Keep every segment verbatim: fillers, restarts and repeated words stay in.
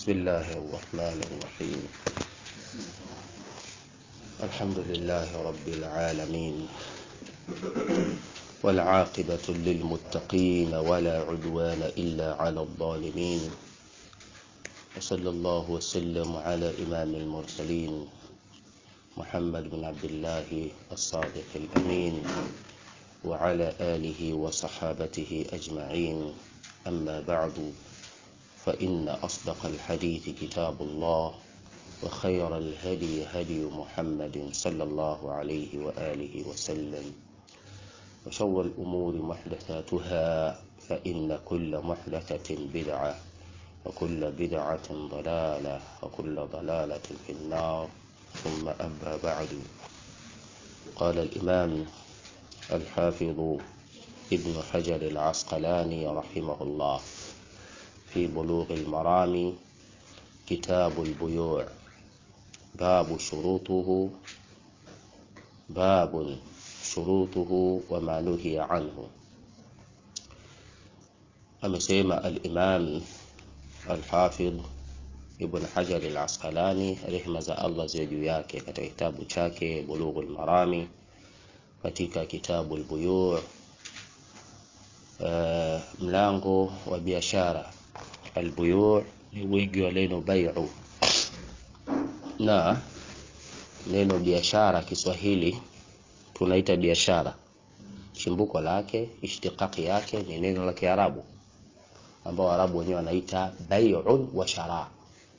بسم الله الرحمن الرحيم. الحمد لله رب العالمين، والعاقبة للمتقين ولا عدوان إلا على الظالمين، وصلى الله وسلم على إمام المرسلين محمد بن عبد الله الصادق الأمين وعلى آله وصحابته أجمعين. أما بعد، فإن أصدق الحديث كتاب الله، وخير الهدي هدي محمد صلى الله عليه وآله وسلم، وشر الأمور محدثاتها، فإن كل محدثة بدعة، وكل بدعة ضلالة، وكل ضلالة في النار. ثم أما بعد، قال الإمام الحافظ ابن حجر العسقلاني رحمه الله في بلوغ المرام: كتاب البيوع، باب شروطه باب شروطه وما نهي عنه. amesema al-Imam al-Hafidh Ibn Hajar al-Asqalani, rehema za Allah ziwe juu yake, katika kitabu chake Bulughul Marami, katika kitabu al-Buyu', uh, mlango wa biashara. Al-Buyu' ni wingi wa neno bai'u, na neno biashara Kiswahili tunaita biashara, chimbuko lake, ishtiqaqi yake ni neno la Kiarabu ambao Arabu wenyewe wanaita bai'un wa shara.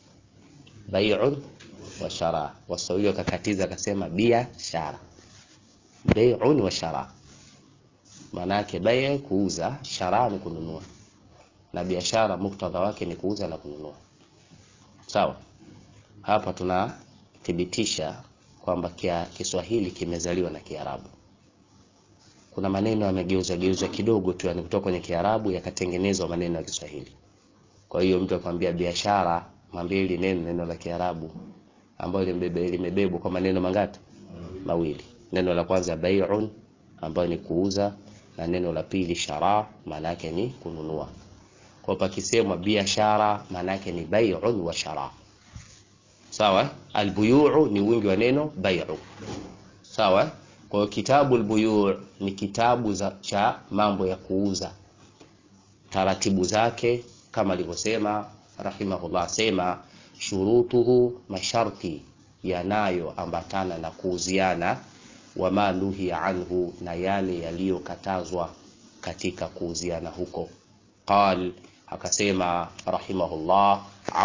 Bai'un wa shara, Waswahili wakakatiza akasema biashara. Bai'un wa shara maana yake bai' kuuza, shara ni kununua, na biashara muktadha wake ni kuuza na kununua. Sawa? Hapa tunathibitisha kwamba kia Kiswahili kimezaliwa na Kiarabu. Kuna maneno yamegeuza geuza kidogo tu, yani kutoka kwenye Kiarabu yakatengenezwa maneno ya Kiswahili. Kwa hiyo mtu akwambia biashara, mambili neno neno la Kiarabu ambalo limebebwa kwa maneno mangapi? Mawili. Neno la kwanza bai'un, ambayo ni kuuza, na neno la pili shara, maana yake ni kununua. Kwa pakisemwa biashara, maana yake ni bai'un wa shara. Sawa? Al-buyu' ni wingi wa neno bai'u. Sawa? Kwa kitabu al-buyu' ni kitabu za cha mambo ya kuuza, taratibu zake kama alivyosema rahimahullah, sema shurutuhu, masharti yanayo ambatana na kuuziana, wa manuhi anhu, na yale yaliyokatazwa katika kuuziana huko. Qal, akasema rahimahullah,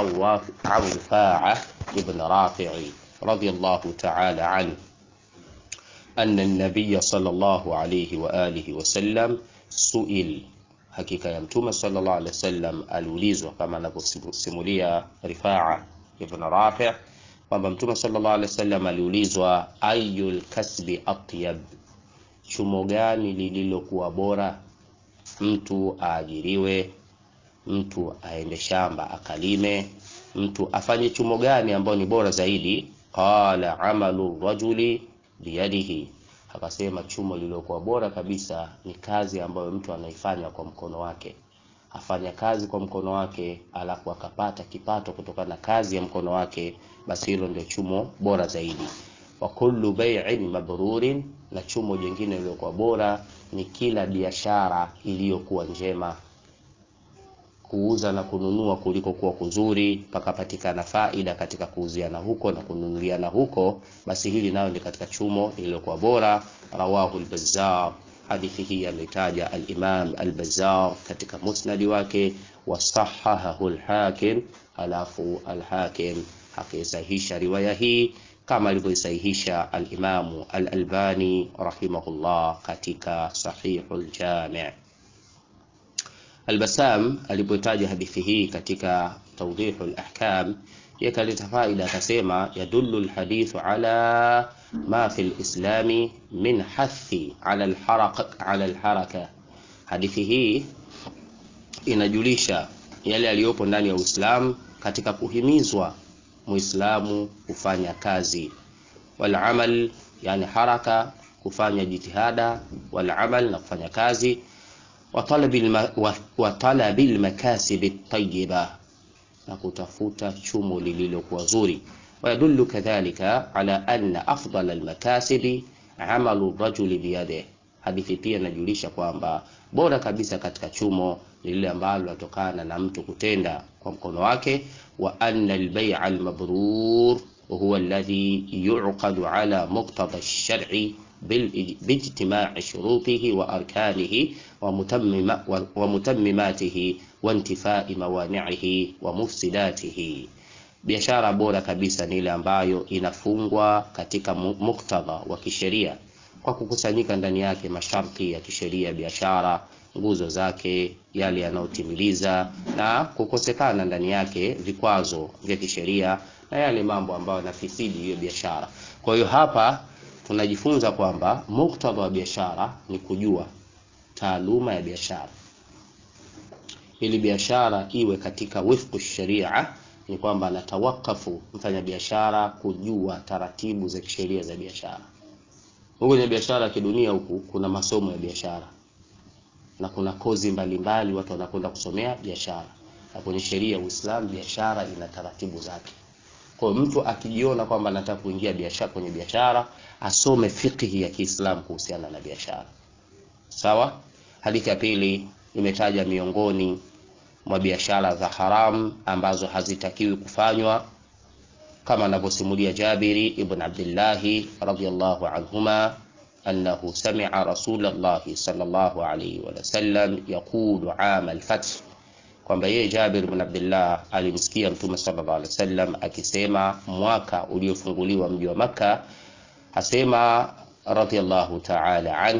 Awfa'a ibn Rafi'i radiyallahu ta'ala anhu أن النبي صلى الله عليه وآله وسلم سئل، hakika ya mtume sallallahu alaihi wasallam aliulizwa, kama anavyosimulia Rifa'a ibn Rafi' kwamba mtume sallallahu alaihi wasallam aliulizwa, ayul kasbi atyab, chumo gani lililokuwa bora? Mtu aajiriwe, mtu aende shamba akalime, mtu afanye chumo gani ambao ni bora zaidi? Qala amalu rajuli biyadihi, akasema chumo lililokuwa bora kabisa ni kazi ambayo mtu anaifanya kwa mkono wake. Afanya kazi kwa mkono wake, alafu akapata kipato kutokana na kazi ya mkono wake, basi hilo ndio chumo bora zaidi. Wa kullu bai'in mabrurin, na chumo jingine lililokuwa bora ni kila biashara iliyokuwa njema, kuuza na kununua kuliko kuwa kuzuri, pakapatikana faida katika kuuziana huko na kununuliana huko, basi hili nayo ni katika chumo lililokuwa bora. Rawahu al-Bazzar, hadithi hii ametaja al-Imam al-Bazzar katika musnad wake, wa sahahahu al-Hakim, alafu al-Hakim akisahihisha riwaya hii kama alivyosahihisha al-Imam al-Albani rahimahullah katika Sahihul Jami'. Al-Bassam alipotaja hadithi hii katika Tawdihul Ahkam, yakaleta faida, akasema yadullu al-hadithu ala ma fi al-islami min hathi ala al-haraka ala al-haraka. Hadithi hii inajulisha yale yaliyopo ndani ya Uislamu katika kuhimizwa Muislamu kufanya kazi, wal amal, yani haraka, kufanya jitihada, wal amal, na kufanya kazi, wa talabil makasib at-tayyiba, na kutafuta chumo lililokuwa zuri. Wayadullu kadhalika ala anna afdal almakasibi amalu rajuli biyadihi. Hadithi pia inajulisha kwamba bora kabisa katika chumo lile ambalo linatokana na mtu kutenda kwa mkono wake. Wa anna albay'a almabrur huwa alladhi yu'qadu ala muqtada ash-shar'i باجتماع شروطه وأركانه ومتمماته وانتفاء موانعه ومفسداته. Biashara bora kabisa ni ile ambayo inafungwa katika muktadha wa kisheria kwa kukusanyika ndani yake masharti ya kisheria biashara, nguzo zake, yale yanayotimiliza, na kukosekana ndani yake vikwazo vya kisheria na yale mambo ambayo yanafisidi hiyo biashara. Kwa hiyo hapa tunajifunza kwamba muktadha wa biashara ni kujua taaluma ya biashara. Ili biashara iwe katika wifqu sharia, ni kwamba anatawakafu mfanya biashara kujua taratibu za kisheria za biashara. Huko kwenye biashara kidunia huku kuna masomo ya biashara na kuna kozi mbalimbali watu wanakwenda kusomea biashara. Na kwenye sheria ya Uislamu biashara ina taratibu zake. Kwa mtu akijiona kwamba anataka kuingia biashara kwenye biashara, asome fiqh ya Kiislamu kuhusiana na biashara. Sawa? Hadithi ya pili imetaja miongoni mwa biashara za haram ambazo hazitakiwi kufanywa, kama anavyosimulia Jabiri ibn Abdullah radhiyallahu anhuma annahu sami'a Rasulullah sallallahu alayhi wa sallam yaqulu 'am al-fath, kwamba yeye Jabir ibn Abdullah alimsikia Mtume sallallahu alayhi wasallam akisema mwaka uliofunguliwa mji wa Makkah, asema radhiyallahu ta'ala an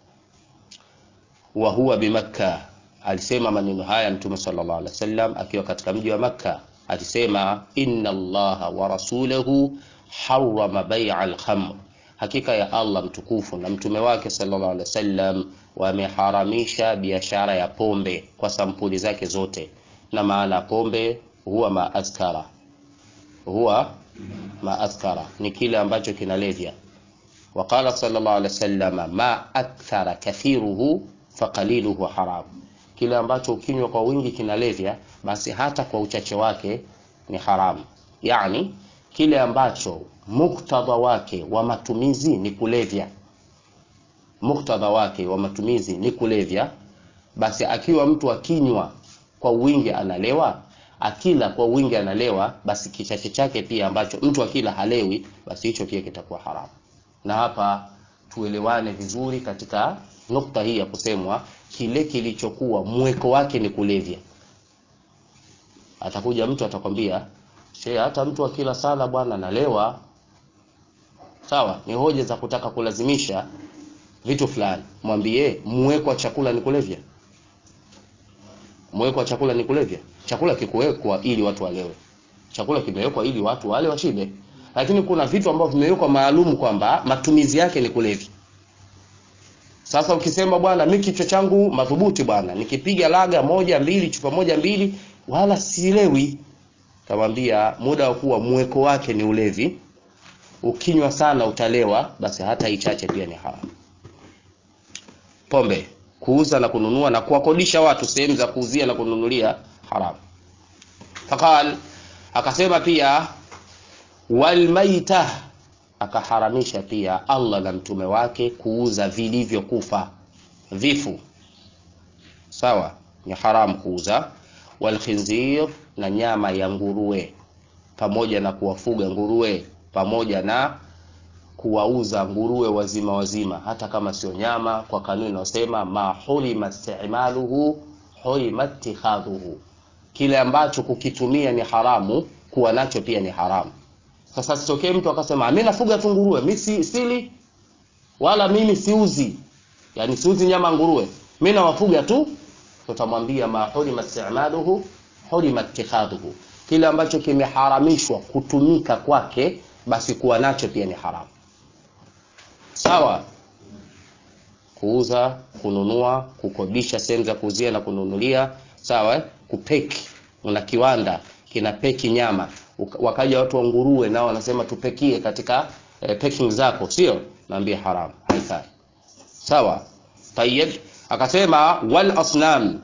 wa huwa bi Makkah. Alisema maneno haya Mtume sallallahu alayhi wasallam akiwa katika mji wa Makkah, alisema inna Allaha wa rasulahu harrama bay'a al-khamr, hakika ya Allah mtukufu na mtume wake sallallahu alayhi wasallam wameharamisha biashara ya pombe kwa sampuli zake zote. Na maana pombe huwa maaskara, huwa maaskara ni kile ambacho kinalevya. Waqala sallallahu alayhi wasallam ma akthara kathiruhu faqaliluhu haram, kile ambacho ukinywa kwa wingi kinalevya, basi hata kwa uchache wake ni haramu. Yani kile ambacho muktadha wake wa matumizi ni kulevya, muktadha wake wa matumizi ni kulevya, basi akiwa mtu akinywa kwa wingi analewa, akila kwa wingi analewa, basi kichache chake pia ambacho mtu akila halewi, basi hicho pia kitakuwa haramu. Na hapa tuelewane vizuri katika nukta hii ya kusemwa kile kilichokuwa mweko wake ni kulevya. Atakuja mtu atakwambia, "Shehe, hata mtu akila sala bwana analewa." Sawa, ni hoja za kutaka kulazimisha vitu fulani. Mwambie mweko wa chakula ni kulevya. Mweko wa chakula ni kulevya. Chakula kikuwekwa ili watu walewe. Chakula kimewekwa ili watu wale washibe. Lakini kuna vitu ambavyo vimewekwa maalum kwamba matumizi yake ni kulevya. Sasa ukisema bwana mimi kichwa changu madhubuti bwana, nikipiga laga moja mbili chupa moja mbili wala silewi, kamwambia muda wa kuwa mweko wake ni ulevi, ukinywa sana utalewa, basi hata ichache pia ni haramu. Pombe, kuuza na kununua na kuwakodisha watu sehemu za kuuzia na kununulia, haramu. Fakal, akasema pia wal maita, akaharamisha pia Allah na mtume wake kuuza vilivyokufa, vifu. Sawa, ni haramu kuuza. Wal khinzir, na nyama ya nguruwe, pamoja na kuwafuga nguruwe, pamoja na kuwauza nguruwe wazima wazima, hata kama sio nyama, kwa kanuni inasema ma hulima istimaluhu hulima ittikhadhuhu, kile ambacho kukitumia ni haramu, kuwa nacho pia ni haramu. Sasa sitokee mtu akasema mimi nafuga tu nguruwe, mimi si sili wala mimi siuzi, yani siuzi nyama nguruwe, mimi nawafuga tu, tutamwambia ma hulima istimaluhu hulima ittikhadhuhu, kile ambacho kimeharamishwa kutumika kwake, basi kuwa nacho pia ni haramu. Sawa, kuuza, kununua, kukodisha sehemu za kuuzia na kununulia, sawa, kupeki, una kiwanda kinapeki nyama, wakaja watu wa nguruwe nao wanasema tupekie katika eh, packing zako, sio? Naambia haramu, haifai. Sawa. Tayyib, akasema wal asnam,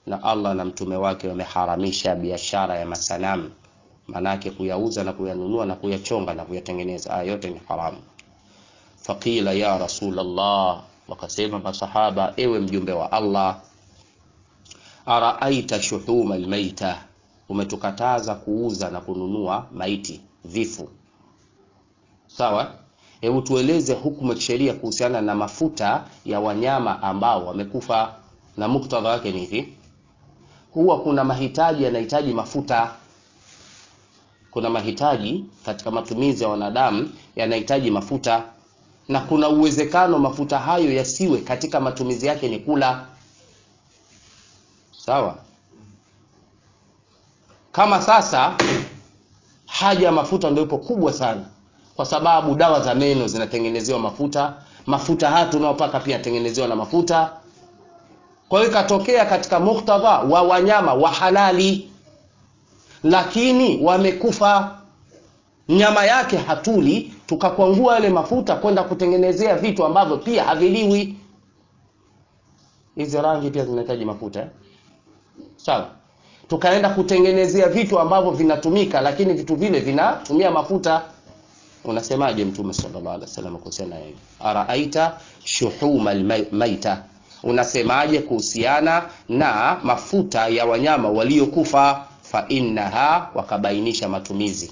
na Allah na mtume wake wameharamisha biashara ya masanamu, manake kuyauza na kuyanunua na kuyachonga na kuyatengeneza, haya yote ni haramu. Faqila ya Rasulullah, wakasema masahaba, ewe mjumbe wa Allah, araaita shuhuma almaita, umetukataza kuuza na kununua maiti, vifu. Sawa? Hebu tueleze hukumu ya sheria kuhusiana na mafuta ya wanyama ambao wamekufa, na muktadha wake ni hivi. Huwa kuna mahitaji yanahitaji mafuta. Kuna mahitaji katika matumizi ya wanadamu yanahitaji mafuta, na kuna uwezekano mafuta hayo yasiwe katika matumizi yake ni kula. Sawa? Kama sasa haja ya mafuta ndio ipo kubwa sana, kwa sababu dawa za meno zinatengenezewa mafuta, mafuta haya tunayopaka pia yatengenezewa na mafuta. Kwa hiyo katokea katika muktadha wa wanyama wa halali, lakini wamekufa, nyama yake hatuli, tukakwangua yale mafuta kwenda kutengenezea vitu ambavyo pia haviliwi. Hizi rangi pia zinahitaji mafuta, eh? Sawa? Tukaenda kutengenezea vitu ambavyo vinatumika, lakini vitu vile vinatumia mafuta. Unasemaje Mtume sallallahu alaihi wasallam kuhusiana hivi? Araaita shuhuma almaita, unasemaje kuhusiana na mafuta ya wanyama waliokufa? Fa innaha, wakabainisha matumizi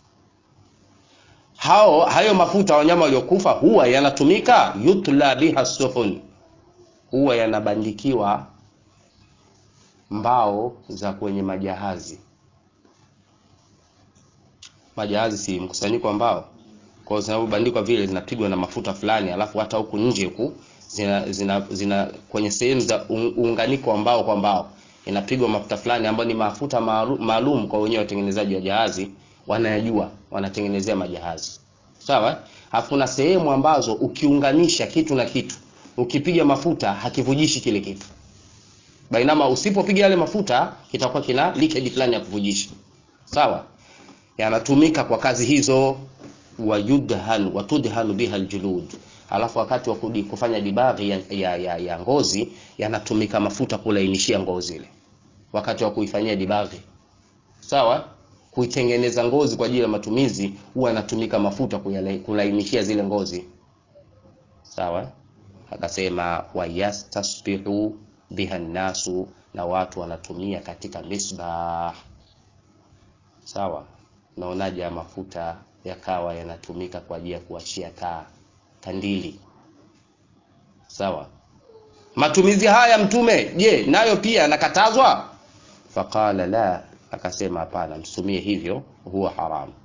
hao. Hayo mafuta wanyama waliokufa huwa yanatumika, yutla biha suhun, huwa yanabandikiwa mbao za kwenye majahazi. Majahazi si mkusanyiko wa mbao, kwa sababu bandikwa vile zinapigwa na mafuta fulani, alafu hata huku nje huku zina, zina, zina kwenye sehemu za uunganiko wa mbao kwa mbao inapigwa mafuta fulani ambayo ni mafuta maalum kwa wenyewe watengenezaji wa jahazi, wanayajua, wanatengenezea majahazi. Sawa? Hakuna sehemu ambazo ukiunganisha kitu na kitu, ukipiga mafuta hakivujishi kile kitu, bainama usipopiga yale mafuta kitakuwa kina leakage fulani ya kuvujisha. Sawa? Yanatumika kwa kazi hizo. Wa yudhan wa tudhan biha aljulud, alafu wakati wa kufanya dibaghi ya, ya, ya, ya ngozi yanatumika mafuta kulainishia ngozi ile wakati wa kuifanyia dibaghi. Sawa? Kuitengeneza ngozi kwa ajili ya matumizi huwa yanatumika mafuta kulainishia zile ngozi. Sawa? Akasema wa yastasbihu biha nasu, na watu wanatumia katika misbah. Sawa? Naonaje mafuta yakawa yanatumika kwa ajili ya kuashia taa, kandili. Sawa? Matumizi haya Mtume, je, nayo pia nakatazwa? Faqala la, akasema hapana, msumie hivyo, huwa haramu.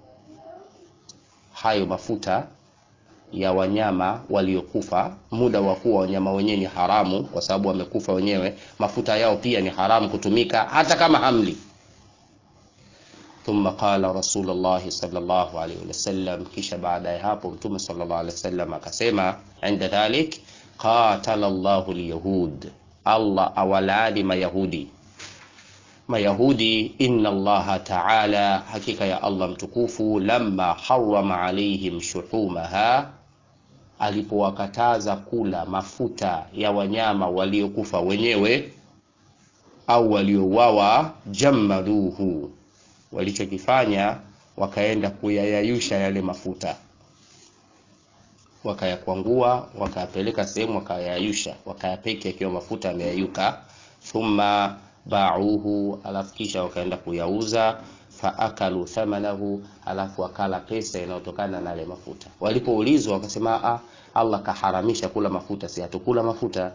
Hayo mafuta ya wanyama waliokufa, muda wa kuwa wanyama wenyewe ni haramu kwa sababu wamekufa wenyewe, mafuta yao pia ni haramu kutumika hata kama hamli. Thumma qala Rasulullah sallallahu alayhi wasallam, kisha baada ya hapo Mtume sallallahu alayhi wasallam akasema, inda dhalik qatala Allahu al-yahud, Allah awalani mayahudi. Mayahudi, inna Allah ta'ala, hakika ya Allah mtukufu, lamma harrama alayhim shuhumaha, alipowakataza kula mafuta ya wanyama waliokufa wenyewe au waliouawa, jammaduhu, walichokifanya wakaenda kuyayayusha yale mafuta, wakayakwangua, wakayapeleka sehemu, wakayayusha, wakayapeka yakiwa mafuta yameyayuka. Thumma ba'uhu, alafu kisha wakaenda kuyauza. Faakalu thamanahu, alafu wakala pesa inayotokana na yale mafuta. Walipoulizwa wakasema, ah, Allah kaharamisha kula mafuta, si hatukula mafuta.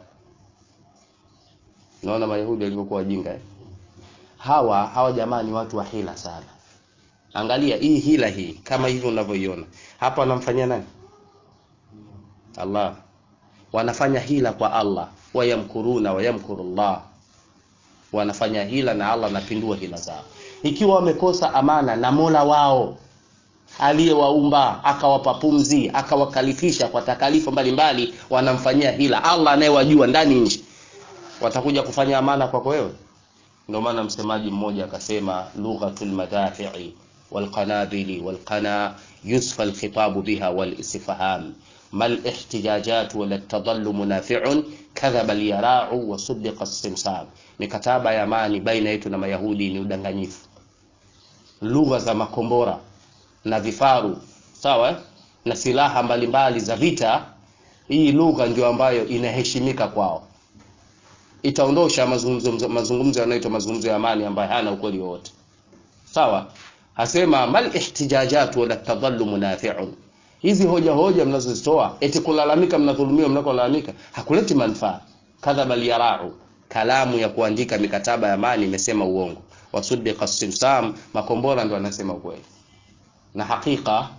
Naona Mayahudi walivyokuwa wajinga, eh? Hawa hawa jamani, watu wa hila sana. Angalia hii hila hii, kama hivyo unavyoiona hapa, wanamfanyia nani? Allah. Wanafanya hila kwa Allah, wayamkuruna wayamkurullah. Wanafanya hila na Allah anapindua hila zao. Ikiwa wamekosa amana na Mola wao aliyewaumba, akawapa pumzi, akawakalifisha kwa takalifu mbalimbali, wanamfanyia hila Allah anayewajua ndani nje. Watakuja kufanya amana kwako wewe? Ndio maana msemaji mmoja akasema, lughatul madafi'i wal qanabili wal qana yusfa al-khitab biha wal istifham mal ihtijajat wal tadallu munafi'un kadhaba al-yara'u wa suddiqa as-simsam. Mikataba ya amani baina yetu na Mayahudi ni udanganyifu. Lugha za makombora na vifaru, sawa, na silaha mbalimbali za vita, hii lugha ndio ambayo inaheshimika kwao. Itaondosha mazungumzo mazungumzo yanayoitwa mazungumzo ya amani ambayo hana ukweli wote. Sawa? Hasema mal ihtijajat wala tadallum nafi'un. Hizi hoja hoja mnazozitoa eti kulalamika, mnadhulumiwa, mnakolalamika, hakuleti manufaa. Kadhaba al-yara'u, kalamu ya kuandika mikataba ya amani imesema uongo. Wasuddiqa as-simsam, makombora ndio anasema ukweli. Na hakika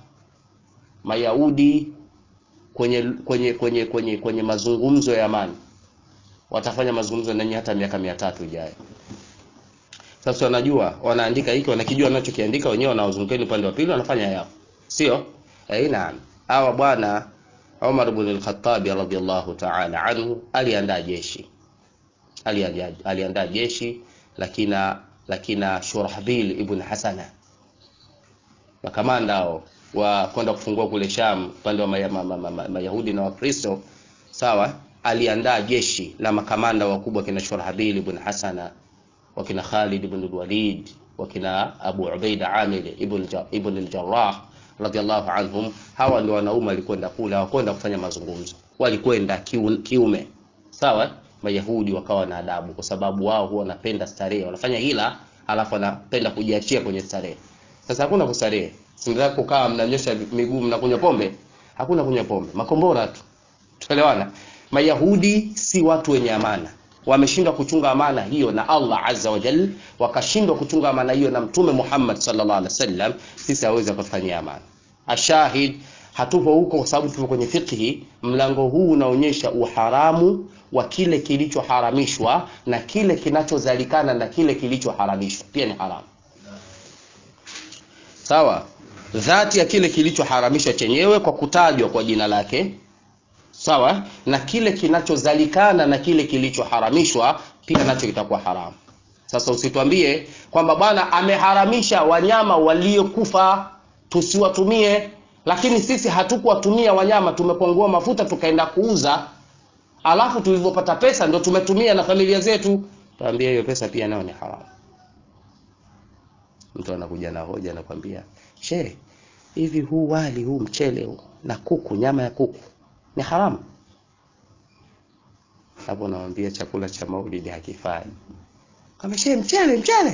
Mayahudi kwenye kwenye kwenye kwenye kwenye mazungumzo ya amani watafanya mazungumzo nanyi hata miaka mia tatu ijayo. Sasa wanajua, wanaandika hiki, wanakijua wanachokiandika wenyewe, wanaozungukeni upande wa pili wanafanya yao. Sio? Eh, naam. Hawa bwana Umar ibn al-Khattab radhiyallahu ta'ala anhu aliandaa jeshi. Aliandaa aliandaa jeshi lakina lakina Shurahbil ibn Hasana, makamanda hao wa kwenda kufungua kule Sham upande wa Mayahudi na Wakristo, sawa, aliandaa jeshi la makamanda wakubwa kina Shurahbil ibn Hasana, wakina Khalid ibn al-Walid, wakina Abu Ubaida Amir ibn ibn al-Jarrah radiyallahu anhum. Hawa ndio wanaume walikwenda kula, hawakwenda kufanya mazungumzo, walikwenda kiume. Sawa, Mayahudi wakawa na adabu kwa sababu wao huwa wanapenda starehe, wanafanya hila alafu wanapenda kujiachia kwenye starehe. Sasa hakuna kustarehe, singeza kukaa mnanyosha miguu mnakunywa pombe, hakuna kunywa pombe, makombora tu. Tuelewana? Mayahudi si watu wenye amana, wameshindwa kuchunga amana hiyo na Allah azza wa jalla, wakashindwa kuchunga amana hiyo na Mtume Muhammad sallallahu alaihi wasallam. Sisi hawezi kufanyia amana. Ashahid, hatupo huko kwa sababu tupo kwenye fiqhi. Mlango huu unaonyesha uharamu wa kile kilichoharamishwa na kile kinachozalikana na kile kilichoharamishwa pia ni haramu. Sawa? Dhati ya kile kilichoharamishwa chenyewe kwa kutajwa kwa jina lake, sawa, na kile kinachozalikana na kile kilichoharamishwa pia nacho kitakuwa haramu. Sasa usituambie kwamba bwana ameharamisha wanyama waliokufa tusiwatumie, lakini sisi hatukuwatumia wanyama, tumepongua mafuta tukaenda kuuza, alafu tulipopata pesa ndio tumetumia na familia zetu. Tuambie hiyo pesa pia nayo ni haramu. Mtu anakuja na hoja na kwambia, "She, hivi huu wali huu mchele huu na kuku, nyama ya kuku ni haramu?" Hapo naambia chakula cha Maulidi hakifai. Kama she mchele mchele.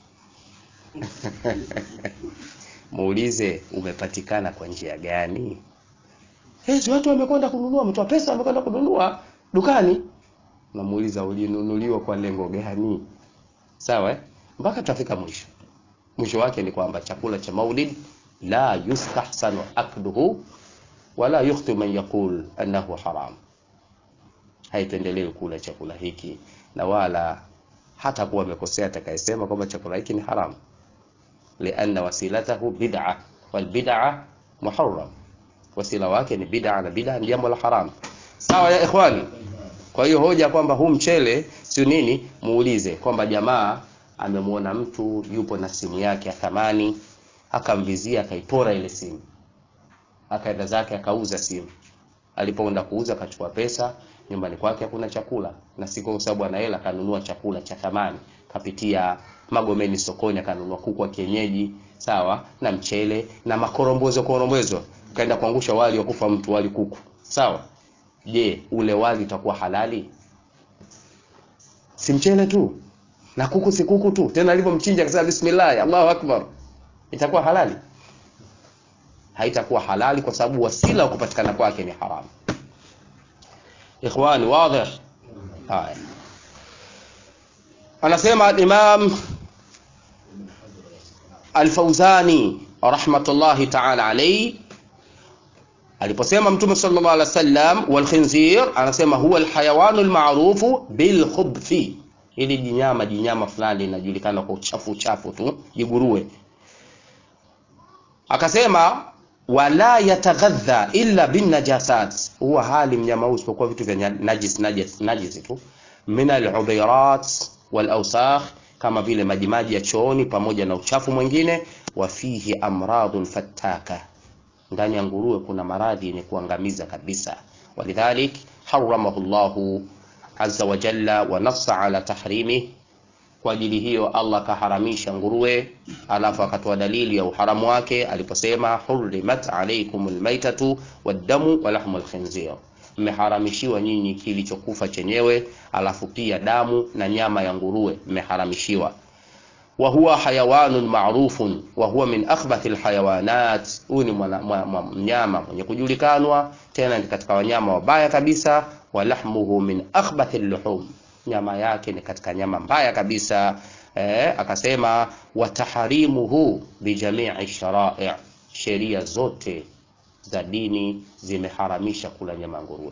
Muulize umepatikana kwa njia gani? Hizo watu wamekwenda kununua, mtu wa pesa amekwenda kununua dukani. Namuuliza ulinunuliwa kwa lengo gani? Sawa eh? Mpaka tutafika mwisho. Mwisho wake ni kwamba chakula cha Maulid la yustahsanu akluhu wala yukhti man yaqul annahu haram. Haipendelewi kula chakula hiki, na wala hata kuwa amekosea atakayesema kwamba chakula hiki ni haram, lianna wasilatahu bid'ah wal bid'ah muharram. Wasila wake ni bid'ah na bid'ah ni jambo la haram. Sawa ya ikhwani? Kwa hiyo hoja kwamba huu mchele sio nini, muulize kwamba jamaa amemuona mtu yupo na simu yake ya thamani, akamvizia akaipora ile simu, akaenda zake akauza simu. Alipoenda kuuza akachukua pesa, nyumbani kwake hakuna chakula, na siko kwa sababu ana hela kanunua chakula cha thamani, kapitia Magomeni sokoni akanunua kuku wa kienyeji, sawa, na mchele na makorombozo korombozo, kaenda kuangusha wali wa kufa mtu, wali kuku, sawa. Je, ule wali utakuwa halali? Si mchele tu na kuku, si kuku tu tena, alipomchinja akasema bismillah Allahu akbar, itakuwa halali? Haitakuwa halali kwa sababu wasila wa kupatikana kwake ni haramu. Ikhwani, wazi? Haya, anasema Imam Al-Fawzani rahmatullahi ta'ala alayhi, aliposema Mtume sallallahu alaihi wasallam wal khinzir, anasema huwa al-hayawanu al-ma'rufu bil khubthi. Ili jinyama jinyama fulani linajulikana kwa uchafu uchafu tu, jiguruwe. Akasema wala yataghadha illa bin najasat, huwa hali mnyama huyu isipokuwa vitu vya najis najis najis tu, min al-udhirat wal awsakh, kama vile majimaji ya chooni pamoja na uchafu mwingine. Wa fihi amradun fattaka, ndani ya nguruwe kuna maradhi yenye kuangamiza kabisa. Walidhalik haramahu Allahu azza wa jalla wa nassa ala tahrimi, kwa ajili hiyo Allah kaharamisha nguruwe, alafu akatoa dalili ya uharamu wake aliposema hurrimat alaykumul maitatu wad-damu wa lahmul khinzir, mmeharamishiwa nyinyi kilichokufa chenyewe, alafu pia damu na nyama ya nguruwe mmeharamishiwa. Wa huwa hayawanun ma'rufun wa huwa min akhbathil hayawanat, huyu ni mnyama mwenye kujulikanwa, tena ni katika wanyama wabaya kabisa. Wa lahmuhu min akhbathil luhum, nyama yake ni katika nyama mbaya kabisa. Eh, akasema wa taharimuhu bi jami'i shara'i, sheria zote za dini zimeharamisha kula nyama nguruwe.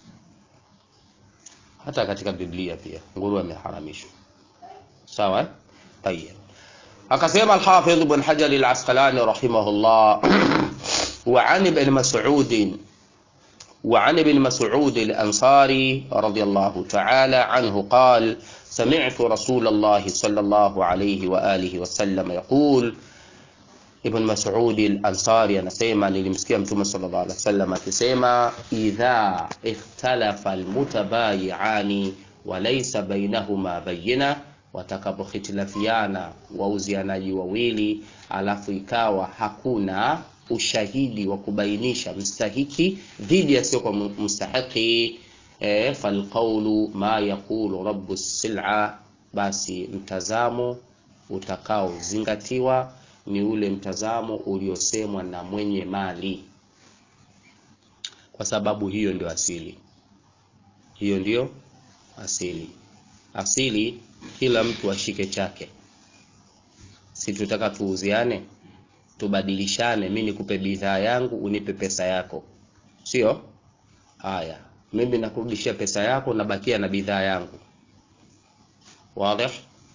Hata katika Biblia pia nguruwe imeharamishwa. Sawa eh? Tayeb. Akasema al-Hafidh Ibn Hajar al-Asqalani rahimahullah wa 'an ibn Mas'ud وعن ابن مسعود الأنصاري رضي الله تعالى عنه قال سمعت رسول الله صلى الله عليه وآله وسلم يقول. Ibn Mas'ud al-Ansari anasema nilimsikia Mtume sallallahu alaihi wasallam akisema idha ikhtalafa al-mutabayi'ani wa laysa bainahuma bayyina, watakapokhitilafiana wauzianaji wawili alafu ikawa hakuna ushahidi wa kubainisha mstahiki dhidi ya sio kwa mstahiki, e, falqawlu ma yaqulu rabbus sil'a, basi mtazamo utakao zingatiwa ni ule mtazamo uliosemwa na mwenye mali, kwa sababu hiyo ndio asili. Hiyo ndio asili. Asili kila mtu ashike chake. Si tutaka tuuziane, tubadilishane, mimi nikupe bidhaa yangu unipe pesa yako, sio? Haya, mimi nakurudishia pesa yako na bakia na bidhaa yangu. Wazi?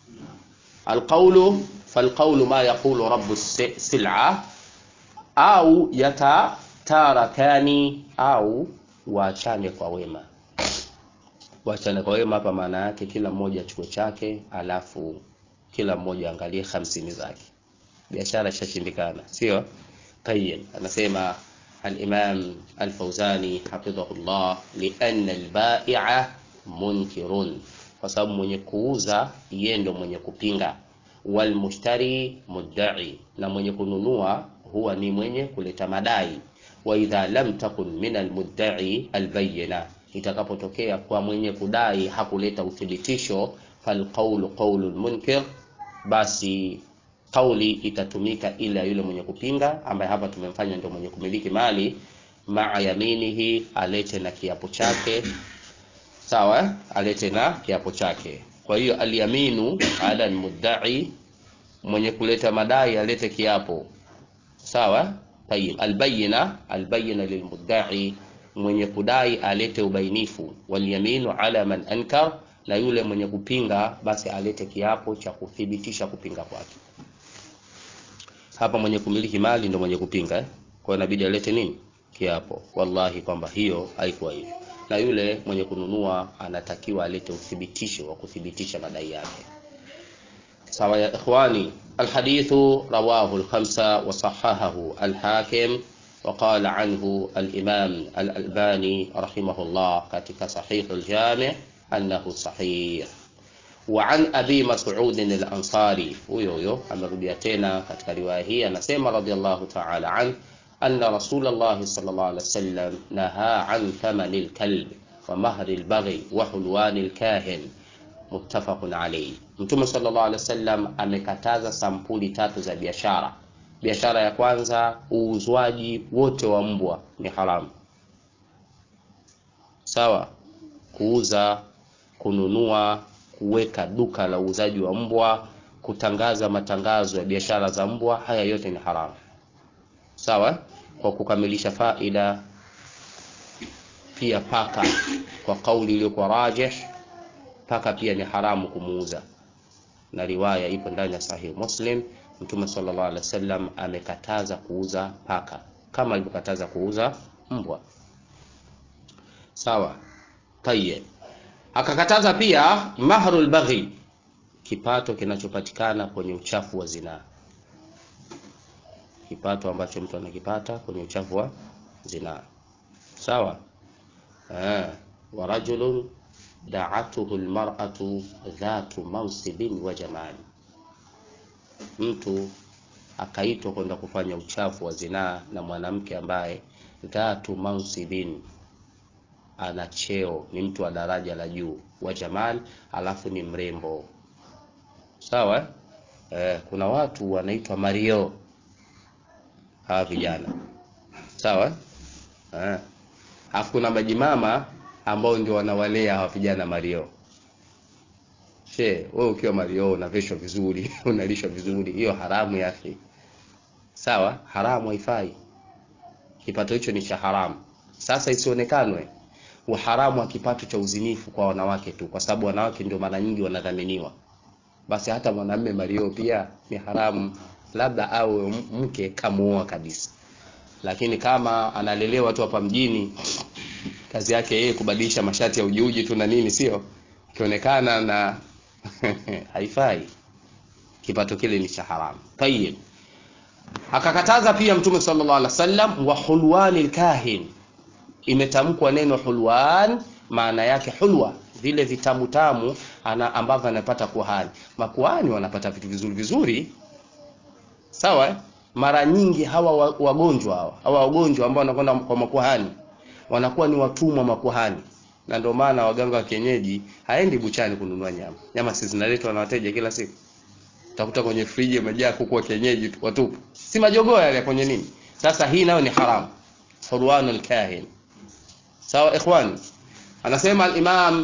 Alqawlu falqawlu ma yaqulu rabbus sil'a, au yatatarakani, au waachane kwa wema. Waachane kwa wema hapa maana yake kila mmoja achukue chake, alafu kila mmoja angalie hamsini zake. Biashara ishashindikana, sio? Tayyib. Anasema al-Imam al-Fawzani hafidhahullah lianna al-bai'a munkirun, kwa sababu mwenye kuuza yeye ndio mwenye kupinga, wal mushtari mudda'i, na mwenye kununua huwa ni mwenye kuleta madai. Wa idha lam takun min al-mudda'i al-bayyina, itakapotokea kwa mwenye kudai hakuleta uthibitisho, fal qawlu qawlul munkir, basi kauli itatumika ila yule mwenye kupinga, ambaye hapa tumemfanya ndio mwenye kumiliki mali, ma'a yaminihi, alete na kiapo chake. Sawa, alete na kiapo chake. Kwa hiyo al-yaminu ala al-mudda'i, mwenye kuleta madai alete kiapo. Sawa? Tayyib. Al-bayyina, al-bayyina lil-mudda'i, mwenye kudai alete ubainifu. Wal-yaminu ala man ankar, na yule mwenye kupinga basi alete kiapo cha kuthibitisha kupinga kwake. Hapa mwenye kumiliki mali ndio mwenye kupinga, eh? Kwa inabidi alete nini? Kiapo. Wallahi kwamba hiyo haikuwa hivyo. Na yule mwenye kununua anatakiwa alete uthibitisho wa kuthibitisha madai yake. Sawa ya ikhwani, alhadithu rawahu al-khamsa wa sahahahu al-Hakim wa qala anhu al-Imam al-Albani rahimahullah katika Sahih al-Jami' annahu sahih. Wa an Abi Mas'ud al-Ansari, huyo huyo amerudia tena katika riwaya hii, anasema radiyallahu ta'ala an anna Rasulullah sallallahu alaihi wasallam naha an thaman al-kalb wa mahr al-baghi wa hulwan al-kahin, muttafaqun alayhi. Mtume sallallahu alaihi wasallam amekataza sampuli tatu za biashara. Biashara ya kwanza, uuzwaji wote wa mbwa ni haramu. Sawa? Kuuza, kununua, kuweka duka la uuzaji wa mbwa, kutangaza matangazo ya biashara za mbwa, haya yote ni haramu. Sawa? Kwa kukamilisha faida, pia paka, kwa kauli iliyokuwa rajih, paka pia ni haramu kumuuza, na riwaya ipo ndani ya Sahih Muslim. Mtume sallallahu alaihi wasallam amekataza kuuza paka kama alivyokataza kuuza mbwa. Sawa? Tayyib. Akakataza pia mahrul baghi, kipato kinachopatikana kwenye uchafu wa zinaa. Kipato ambacho mtu anakipata kwenye uchafu wa zinaa. Sawa? Eh, wa rajulun da'atuhu almar'atu dhatu mansibin wa jamal, mtu akaitwa kwenda kufanya uchafu wa zinaa na mwanamke ambaye dhatu mansibin, ana cheo, ni mtu wa daraja la juu, wa jamal, alafu ni mrembo. Sawa eh? Kuna watu wanaitwa Mario, hawa vijana. Sawa eh? Alafu kuna majimama ambao ndio wanawalea hawa vijana Mario. She, wewe ukiwa Mario unavishwa vizuri, unalishwa vizuri, hiyo haramu yake. Sawa, haramu haifai. Kipato hicho ni cha haramu. Sasa isionekanwe uharamu wa kipato cha uzinifu kwa wanawake tu, kwa sababu wanawake ndio mara nyingi wanadhaminiwa. Basi hata mwanamume Mario pia ni haramu, labda au mke kamuoa kabisa. Lakini kama analelewa tu hapa mjini, kazi yake yeye kubadilisha mashati ya ujiuji tu na nini, sio kionekana na haifai, kipato kile ni cha haramu. Tayeb, akakataza pia Mtume sallallahu alaihi wasallam wa hulwanil kahin. Imetamkwa neno hulwan, maana yake hulwa, vile vitamu tamu ana ambavyo anapata kuhani. Makuhani wanapata vitu vizuri vizuri. Sawa, mara nyingi hawa wagonjwa hawa hawa wagonjwa ambao wanakwenda kwa makuhani wanakuwa ni watumwa makuhani, na ndio maana waganga wa kienyeji haendi buchani kununua nyama. Nyama si zinaletwa na wateja kila siku. Utakuta kwenye friji imejaa kuku wa kienyeji watupu, si majogoo yale kwenye nini. Sasa hii nayo ni haramu, hulwanul kahin. Sawa ikhwan, anasema al-Imam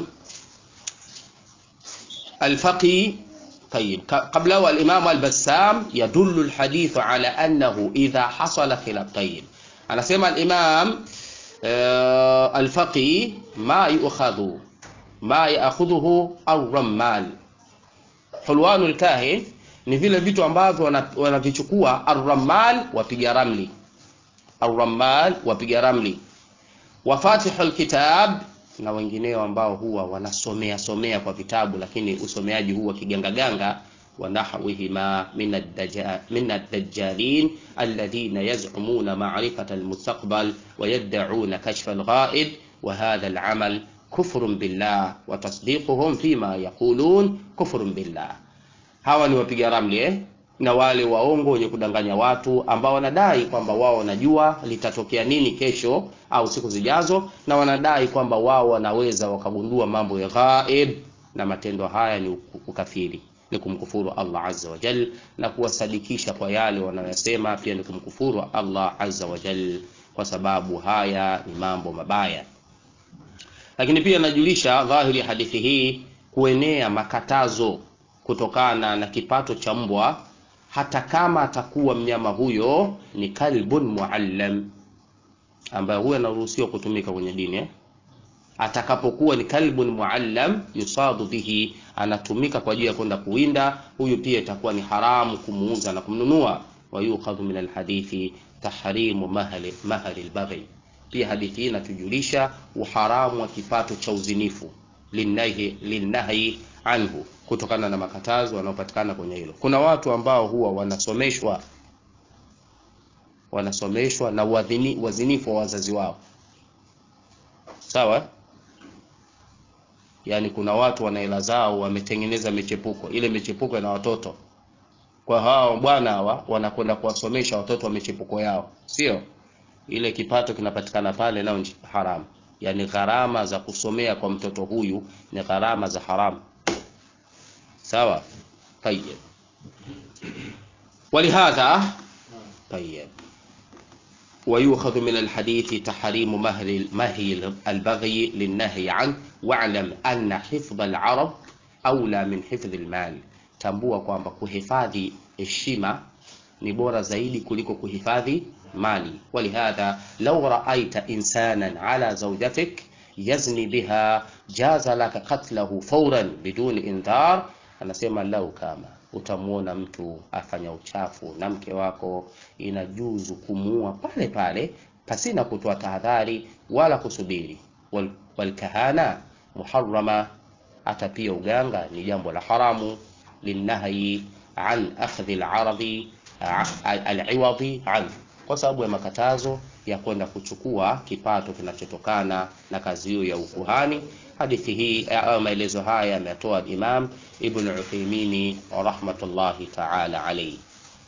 al-Faqi. طيب قبله الإمام البسام يدل الحديث على أنه إذا حصل خلاف. طيب anasema al-Imam uh, al-Faqi ma yu'khadhu ma ya'khudhuhu ar-rammal. Hulwanul kahin ni vile vitu ambavyo wanavichukua ar-rammal, wapiga ramli, ar-rammal wapiga ramli, wa fatihul kitab, na wengineo ambao huwa wanasomea somea kwa vitabu, lakini usomeaji huwa kiganga ganga, wa nahwihima min ad-dajjal min ad-dajjalin alladhina yaz'umuna ma'rifata al-mustaqbal wa yad'una kashfa al-ghaib, wa hadha al-amal kufrun billah wa tasdiquhum fima yaqulun kufrun billah. Hawa ni wapiga ramli eh? Na wale waongo wenye kudanganya watu ambao wanadai kwamba wao wanajua litatokea nini kesho au siku zijazo, na wanadai kwamba wao wanaweza wakagundua mambo ya ghaib, na matendo haya ni ukafiri, ni kumkufuru Allah azza wa jalla, na kuwasadikisha kwa yale wanayosema pia ni kumkufuru Allah azza wa jalla, kwa sababu haya ni mambo mabaya. Lakini pia najulisha dhahiri hadithi hii kuenea makatazo kutokana na kipato cha mbwa, hata kama atakuwa mnyama huyo ni kalbun muallam, ambaye huyo anaruhusiwa kutumika kwenye dini eh? Atakapokuwa ni kalbun muallam yusadu bihi, anatumika kwa ajili ya kwenda kuwinda, huyu pia itakuwa ni haramu kumuuza na kumnunua. Wa yuqadhu min alhadithi tahrimu mahali mahali albaghi. Pia hadithi hii inatujulisha uharamu wa kipato cha uzinifu, linahi linahi anhu, kutokana na makatazo yanayopatikana kwenye hilo. Kuna watu ambao huwa wanasomeshwa wanasomeshwa na wadhini, wazinifu wa wazazi wao. Sawa, yani kuna watu wana hela zao wametengeneza michepuko, ile michepuko ina watoto, kwa hao bwana hawa wanakwenda kuwasomesha watoto wa michepuko yao, sio ile kipato kinapatikana pale, nao ni haramu. Yani gharama za kusomea kwa mtoto huyu ni gharama za haramu. sawa. Tayyib, ولهذا طيب ويؤخذ من الحديث تحريم مهر مهي البغي للنهي عنه واعلم أن حفظ العرب أولى من حفظ المال. Tambua kwamba kuhifadhi heshima ni bora zaidi kuliko kuhifadhi mali. Walihadha law ra'aita insanan ala zawjatik yazni biha jaza laka qatluhu fawran biduni indhar. Anasema lau kama utamuona mtu afanya uchafu na mke wako, inajuzu kumuua pale pale pasina kutoa tahadhari wala kusubiri. wal, wal kahana muharrama, hata pia uganga ni jambo la haramu. Linnahi an akhdhi al-aradi al-iwadi an, kwa sababu ya makatazo ya kwenda kuchukua kipato kinachotokana na kazi hiyo ya ukuhani. Hadithi hii au maelezo haya yametoa Imam Ibn Uthaymeen rahmatullahi ta'ala alayhi.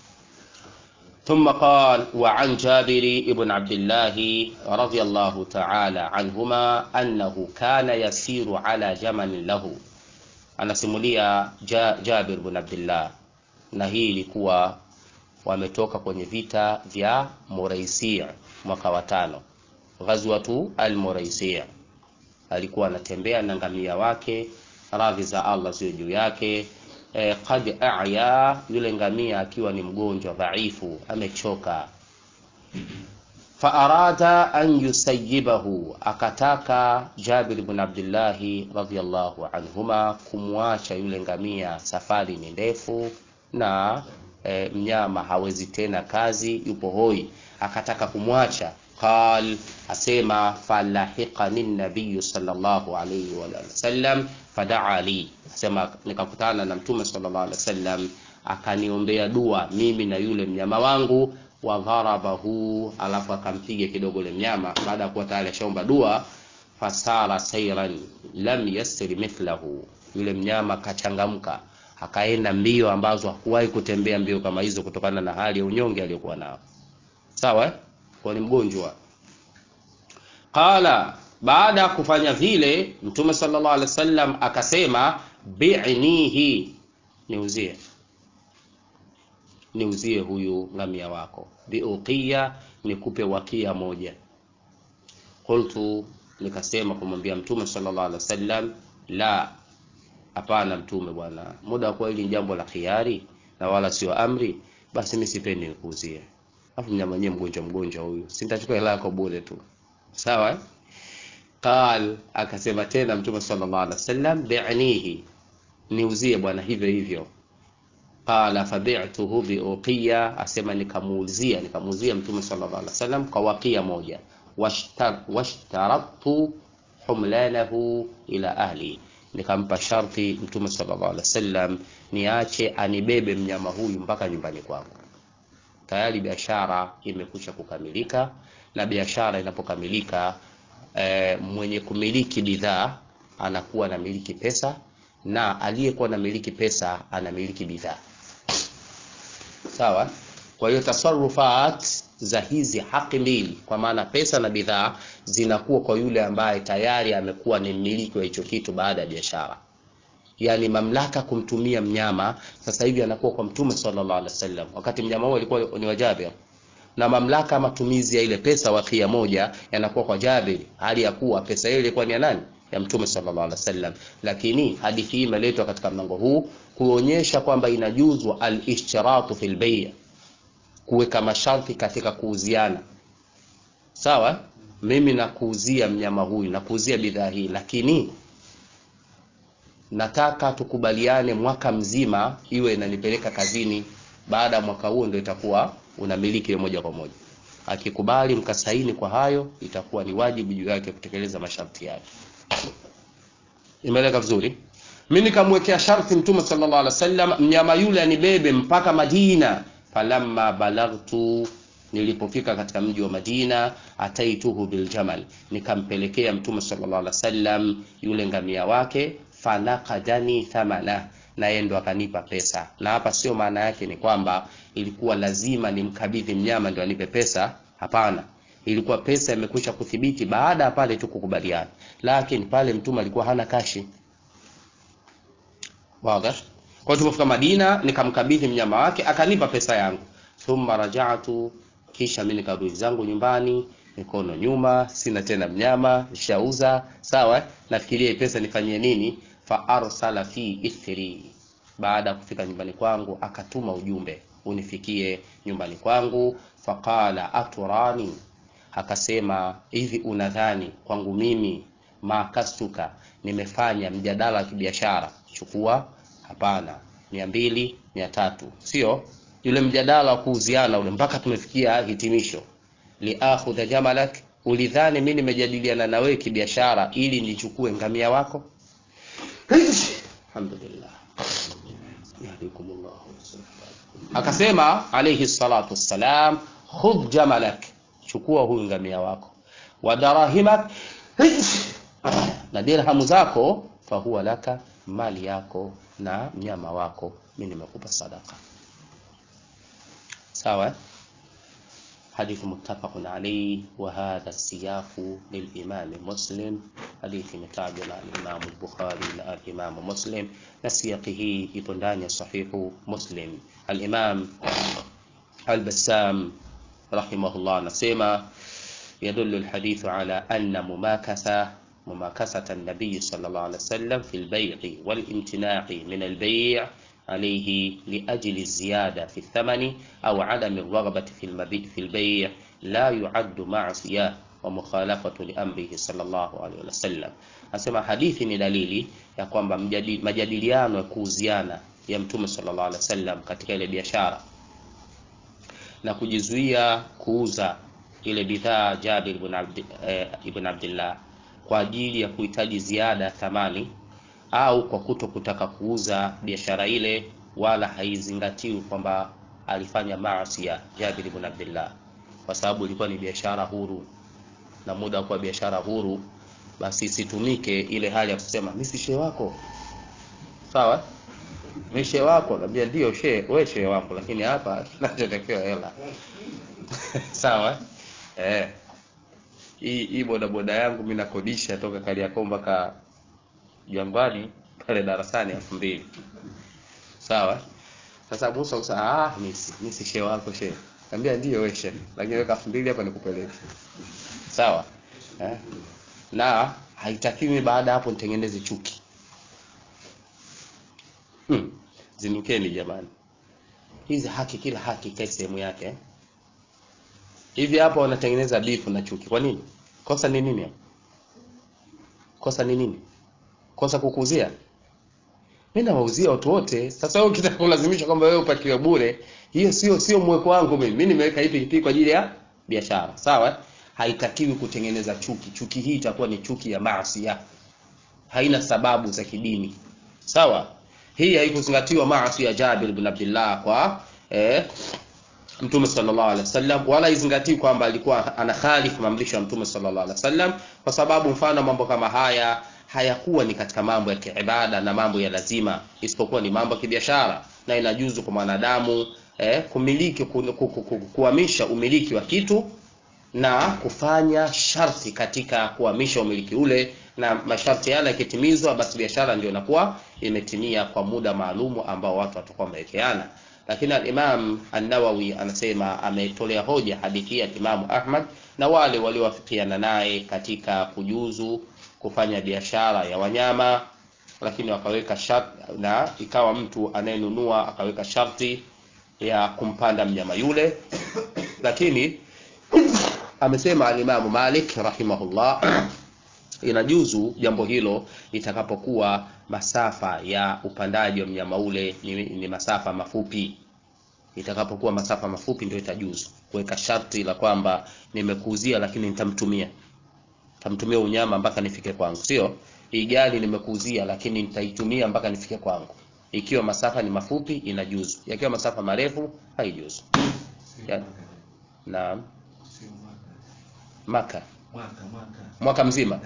ثم قال وعن جابر بن عبد الله رضي الله تعالى عنهما أنه كان يسير على جمل له. Anasimulia Jabir bin Abdullah, na hii ilikuwa wametoka kwenye vita vya Muraisi' mwaka wa tano, ghazwatu al-Muraisi'. Alikuwa anatembea na ngamia wake, radhi za Allah ziwe juu yake. E, qad a'ya, yule ngamia akiwa ni mgonjwa dhaifu, amechoka. Fa arada an yusayyibahu, akataka Jabir ibn Abdullah radhiyallahu anhuma kumwacha yule ngamia, safari ni ndefu na e, mnyama hawezi tena kazi, yupo hoi, akataka kumwacha. Qal, asema falahiqani an-nabiy sallallahu alayhi wa sallam fadaa li, asema nikakutana na Mtume sallallahu alayhi wasallam akaniombea dua mimi na yule mnyama wangu. Wa dharabahu, alafu akampiga kidogo yule mnyama baada ya kuwa tayari ashaomba dua. Fasara sayran lam yasri mithlahu, yule mnyama kachangamka, akaenda mbio ambazo hakuwahi kutembea mbio kama hizo kutokana na hali ya unyonge aliyokuwa nao. Sawa, kwa ni mgonjwa. Qala, baada ya kufanya vile Mtume sallallahu alaihi wasallam akasema bi'nihi, niuzie niuzie huyu ngamia wako. Biuqiya, nikupe wakia moja. Qultu, nikasema kumwambia Mtume sallallahu alaihi wasallam, la, hapana Mtume bwana, muda kwa hili jambo la khiari na wala sio amri, basi mimi sipendi nikuuzie. Afu mnyama mwenyewe mgonjwa mgonjwa huyu, sitachukua hela yako bure tu. Sawa? Qal, akasema tena Mtume sallallahu alaihi wasallam bi'nihi, niuzie bwana hivyo hivyo. Qala fabi'tuhu biuqiya, asema nikamuuzia nikamuuzia Mtume sallallahu alaihi wasallam kwa wakia moja. Washtar washtaratu humlanahu ila ahli, nikampa sharti Mtume sallallahu alaihi wasallam niache anibebe mnyama huyu mpaka nyumbani kwangu. Tayari biashara imekwisha kukamilika, na biashara inapokamilika e, mwenye kumiliki bidhaa anakuwa na miliki pesa, na aliyekuwa na miliki pesa anamiliki bidhaa. Sawa? Kwa hiyo tasarrufat za hizi haki mbili, kwa maana pesa na bidhaa, zinakuwa kwa yule ambaye tayari amekuwa ni mmiliki wa hicho kitu baada ya biashara. Yani mamlaka kumtumia mnyama sasa hivi anakuwa kwa Mtume sallallahu alaihi wasallam, wakati mnyama huo alikuwa ni wa Jabir, na mamlaka matumizi ya ile pesa wakia moja yanakuwa kwa Jabir, hali ya kuwa pesa ile ilikuwa ni ya nani? Ya Mtume sallallahu alaihi wasallam. Lakini hadithi hii imeletwa katika mlango huu kuonyesha kwamba inajuzwa al-ishtiratu fil bay', kuweka masharti katika kuuziana. Sawa, mimi nakuuzia mnyama huyu, nakuuzia bidhaa hii, lakini nataka tukubaliane mwaka mzima iwe inanipeleka kazini. Baada ya mwaka huo ndio itakuwa unamiliki moja kwa moja. Akikubali mkasaini kwa hayo, itakuwa ni wajibu juu yake kutekeleza masharti yake. Imeleka vizuri? Mimi nikamwekea sharti Mtume sallallahu alaihi wasallam mnyama yule anibebe mpaka Madina. Falamma balagtu, nilipofika katika mji wa Madina, ataituhu bil jamal, nikampelekea Mtume sallallahu alaihi wasallam yule ngamia wake. Fanaqadani thamana, na yeye ndo akanipa pesa. Na hapa sio maana yake ni kwamba ilikuwa lazima nimkabidhi mnyama ndio anipe pesa, hapana. Ilikuwa pesa imekwisha kuthibiti baada ya pale tu kukubaliana, lakini pale Mtume alikuwa hana kashi. Wazi? Kwa tulipofika Madina nikamkabidhi mnyama wake, akanipa pesa yangu. Thumma raja'tu, kisha mimi nikarudi zangu nyumbani, mikono nyuma, sina tena mnyama, nishauza. Sawa, nafikiria pesa nifanyie nini? Fa arsala fi ithri, baada kufika nyumbani kwangu akatuma ujumbe unifikie nyumbani kwangu. Faqala aturani, akasema hivi unadhani kwangu mimi makasuka nimefanya mjadala wa kibiashara? Chukua, hapana, mia mbili, mia tatu, sio yule mjadala wa kuuziana ule mpaka tumefikia hitimisho. Li akhudha jamalak, ulidhani mimi nimejadiliana na wewe kibiashara ili nichukue ngamia wako? Alhamdulillah, yahdikumullah. Akasema alayhi salatu wassalam, khudh jamalak, chukua huyu ngamia wako, wa darahimak, na dirhamu zako, fa huwa laka, mali yako na mnyama wako mimi nimekupa sadaka. Sawa. حديث متفق عليه. وهذا السياق للإمام مسلم، حديث متابع الإمام البخاري والإمام مسلم، نسيقه إبنداني صحيح مسلم. الإمام البسام رحمه الله نسيما يدل الحديث على أن مماكسة مماكسة النبي صلى الله عليه وسلم في البيع والامتناع من البيع عليه لأجل الزيادة في الثمن أو عدم الرغبة في المبيع في البيع لا يعد معصية ومخالفة لأمره صلى الله عليه وسلم. Anasema hadithi ni dalili ya kwamba majadiliano ya kuuziana ya Mtume sallallahu alaihi wasallam katika ile biashara na kujizuia kuuza ile bidhaa Jabir ibn Abd eh, ibn Abdullah kwa ajili ya kuhitaji ziada thamani au kwa kuto kutaka kuuza biashara ile, wala haizingatiwi kwamba alifanya maasi ya Jabir ibn Abdullah, kwa sababu ilikuwa ni biashara huru, na muda kwa biashara huru basi isitumike ile hali ya kusema mimi si shehe wako. Sawa, mimi shehe wako, naambia ndio shehe, wewe shehe wako, lakini hapa tunatakiwa hela. Sawa eh, hii hii boda boda yangu mimi nakodisha toka Kariakoo mpaka Jangwani pale darasani elfu mbili. Sawa. Sasa Musa usa ah mimi mimi si shehe wako shehe. Naambia ndio wewe shehe, lakini weka elfu mbili hapa nikupeleke. Sawa? Eh? Na haitakiwi baada hapo nitengeneze chuki. Hmm. Zinukeni jamani. Hizi haki, kila haki kae sehemu yake. Eh? Hivi hapa wanatengeneza bifu na chuki. Kwa nini? Kosa ni nini hapo? Kosa ni nini? Kosa kukuuzia? Mimi nawauzia watu wote. Sasa wewe ukitaka kulazimisha kwamba wewe upakiwe bure, hiyo sio sio mweko wangu mimi. Mimi nimeweka hivi hivi kwa ajili ya biashara. Sawa? Haitakiwi kutengeneza chuki. Chuki hii itakuwa ni chuki ya maasi. Haina sababu za kidini. Sawa? Hii haikuzingatiwa maasi ya Jabir ibn Abdullah kwa eh Mtume sallallahu alaihi wasallam, wala izingatiwi kwamba alikuwa anakhalifu maamrisho ya Mtume sallallahu alaihi wasallam, kwa sababu mfano mambo kama haya hayakuwa ni katika mambo ya kiibada na mambo ya lazima, isipokuwa ni mambo ya kibiashara, na inajuzu kwa mwanadamu eh, kumiliki ku, ku, ku, ku, kuhamisha umiliki wa kitu na kufanya sharti katika kuhamisha umiliki ule, na masharti yale yakitimizwa basi biashara ndio inakuwa imetimia kwa muda maalumu ambao watu watakuwa wamewekeana. Lakini al-Imam An-Nawawi anasema ametolea hoja hadithi ya Imam Ahmad na wale waliowafikiana naye katika kujuzu kufanya biashara ya wanyama, lakini wakaweka sharti, na ikawa mtu anayenunua akaweka sharti ya kumpanda mnyama yule. Lakini amesema al-Imam Malik rahimahullah inajuzu jambo hilo itakapokuwa masafa ya upandaji wa mnyama ule ni, ni masafa mafupi. Itakapokuwa masafa mafupi ndio itajuzu kuweka sharti la kwamba nimekuuzia lakini nitamtumia. Nitamtumia unyama mpaka nifike kwangu. Sio, hii gari nimekuuzia lakini nitaitumia mpaka nifike kwangu. Ikiwa masafa ni mafupi inajuzu. Yakiwa masafa marefu haijuzu. Ya. Naam. Maka. Mwaka mwaka. Mwaka mzima.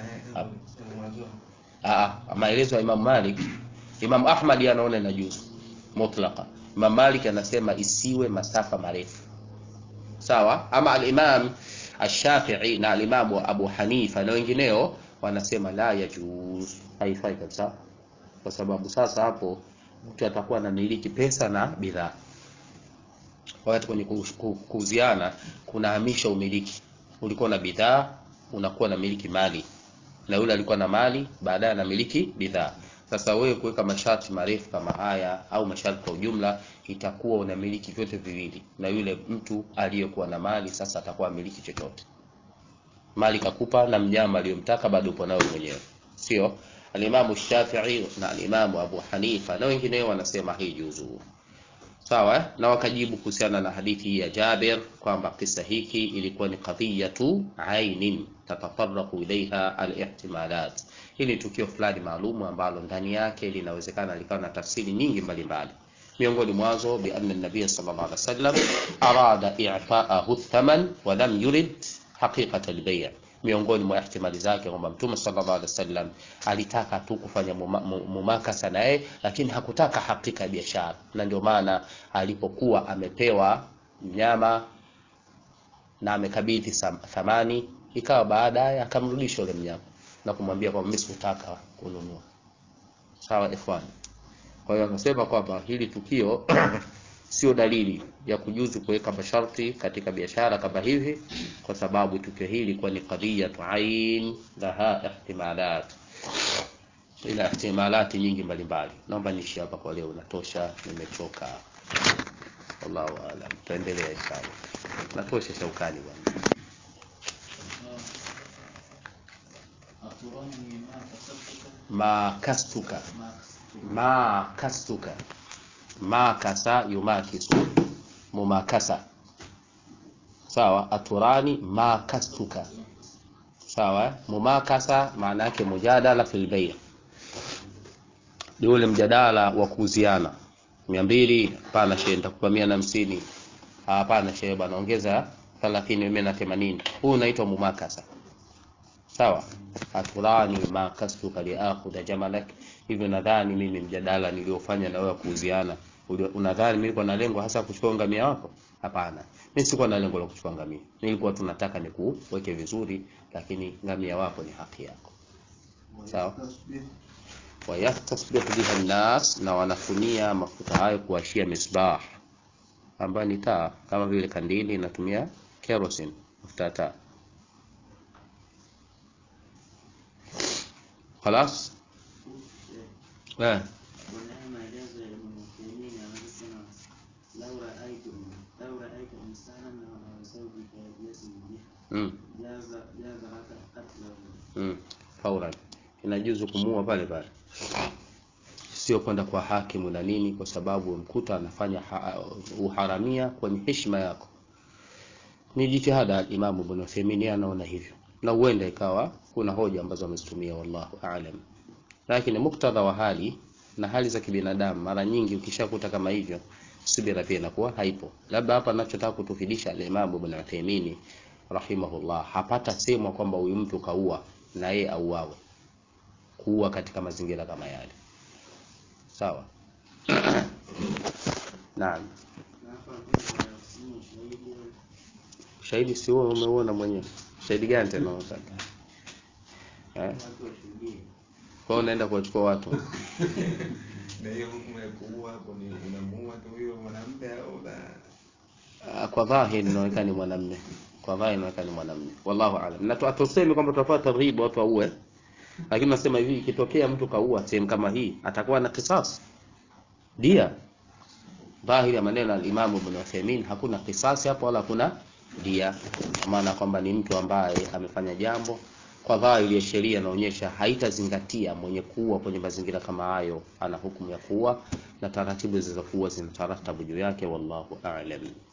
Ah, maelezo ya Imam Malik, Imam Ahmad anaona inajuzu mutlaqa. Imam Malik anasema isiwe masafa marefu. Sawa? Ama al-Imam Ash-Shafi'i na al-Imam Abu Hanifa na wengineo wanasema la yajuz, haifai kabisa. Kwa sababu sasa hapo mtu atakuwa anamiliki pesa na bidhaa. Wakati kwenye kuuziana kunahamisha umiliki. Ulikuwa na bidhaa, unakuwa na miliki mali. Na yule alikuwa na mali, baadaye anamiliki bidhaa. Sasa wewe kuweka masharti marefu kama haya au masharti kwa ujumla, itakuwa unamiliki vyote viwili. Na yule mtu aliyekuwa na mali sasa atakuwa miliki chochote. Mali kakupa na mnyama aliyomtaka bado upo nao mwenyewe. Sio? Al-Imam Shafi'i na al-Imam Abu Hanifa na wengineo wanasema hii juzu. Sawa? Na wakajibu kuhusiana na hadithi hii ya Jabir kwamba kisa hiki ilikuwa ni qadhiyatu ainin tatafarraqu ilaiha al-ihtimalat. Hili tukio fulani maalumu ambalo ndani yake linawezekana likawa na tafsiri nyingi mbalimbali. miongoni mwazo bi anna an-nabiy sallallahu alaihi wasallam arada i'fa'ahu thaman wa lam yurid haqiqata al-bay'. Miongoni mwa ihtimali zake kwamba Mtume sallallahu alaihi wasallam alitaka tu kufanya mumakasa naye, lakini hakutaka hakika ya biashara, na ndio maana alipokuwa amepewa mnyama na amekabidhi thamani, ikawa baadaye akamrudisha yule mnyama na kumwambia kwamba mimi sikutaka kununua. Sawa ikhwan. Kwa hiyo anasema kwamba hili tukio sio dalili ya kujuzu kuweka masharti katika biashara kama hivi, kwa sababu tukio hili kwa ni qadiyatu ain laha ihtimalat, ila ihtimalati nyingi mbalimbali. Naomba niishi hapa kwa leo, natosha, nimechoka. Wallahu aalam. Tuendelee inshallah. Natosha Shaukani bwana. Ma kastuka ma kastuka ma kasa yumakisu mumakasa. Sawa. Aturani ma kastuka. Sawa. Mumakasa maana yake mujadala fil bay', ni ule mjadala wa kuuziana. mia mbili hapana shehe, nitakupa mia na hamsini. Hapana shehe bwana, ongeza thelathini mia na themanini. Huu unaitwa mumakasa. Sawa. Aturani ma kastuka li akhudha jamalak. Hivyo nadhani mimi mjadala niliofanya na wewe kuuziana, unadhani mimi nilikuwa na lengo hasa kuchukua ngamia wako? Hapana, mimi sikuwa na lengo la kuchukua ngamia. Nilikuwa tunataka nikuweke vizuri, lakini ngamia wako ni haki yako. Sawa. Wa yastasbih biha an-nas, na wanafunia mafuta hayo kuashia misbah, ambayo ni taa, kama vile kandili inatumia kerosene, mafuta taa. خلاص. eh mm mm fauran, inajuzu kumuua pale pale, sio kwenda kwa hakimu na nini, kwa sababu mkuta anafanya uharamia kwenye heshima yako. Ni jitihada al-Imam Ibn Uthaymeen anaona hivyo, na huenda ikawa kuna hoja ambazo amezitumia, wallahu aalam. Lakini muktadha wa hali na hali za kibinadamu, mara nyingi ukishakuta kama hivyo, subira pia inakuwa haipo. Labda hapa ninachotaka kutufidisha al-Imam Ibn Uthaymeen rahimahullah, hapata sema kwamba huyu mtu kaua na yeye auawe, kuua katika mazingira kama yale. Sawa. Naam. Shahidi si wewe umeona mwenyewe. Shahidi gani tena unataka? Eh? Kwa unaenda kuwachukua watu. Na hiyo hukumu ya kuua hapo ni unamuua tu huyo mwanamume au la? Kwa dhahiri inaonekana ni mwanamume. Kwa dhahiri inaonekana ni mwanamume. Wallahu aalam. Na tuatuseme kwamba tutafuata tarhibu watu waue. Lakini nasema hivi, ikitokea mtu kaua sehemu kama hii, atakuwa na kisasi. Dia. Dhahiri ya maneno al-Imam Ibn Uthaymeen, hakuna kisasi hapo wala hakuna dia, maana kwamba ni mtu ambaye amefanya jambo kwa dhahiri ya sheria inaonyesha haitazingatia mwenye kuua kwenye mazingira kama hayo ana hukumu ya kuua, na taratibu zilizokuwa zinataratibu juu yake. Wallahu a'lam.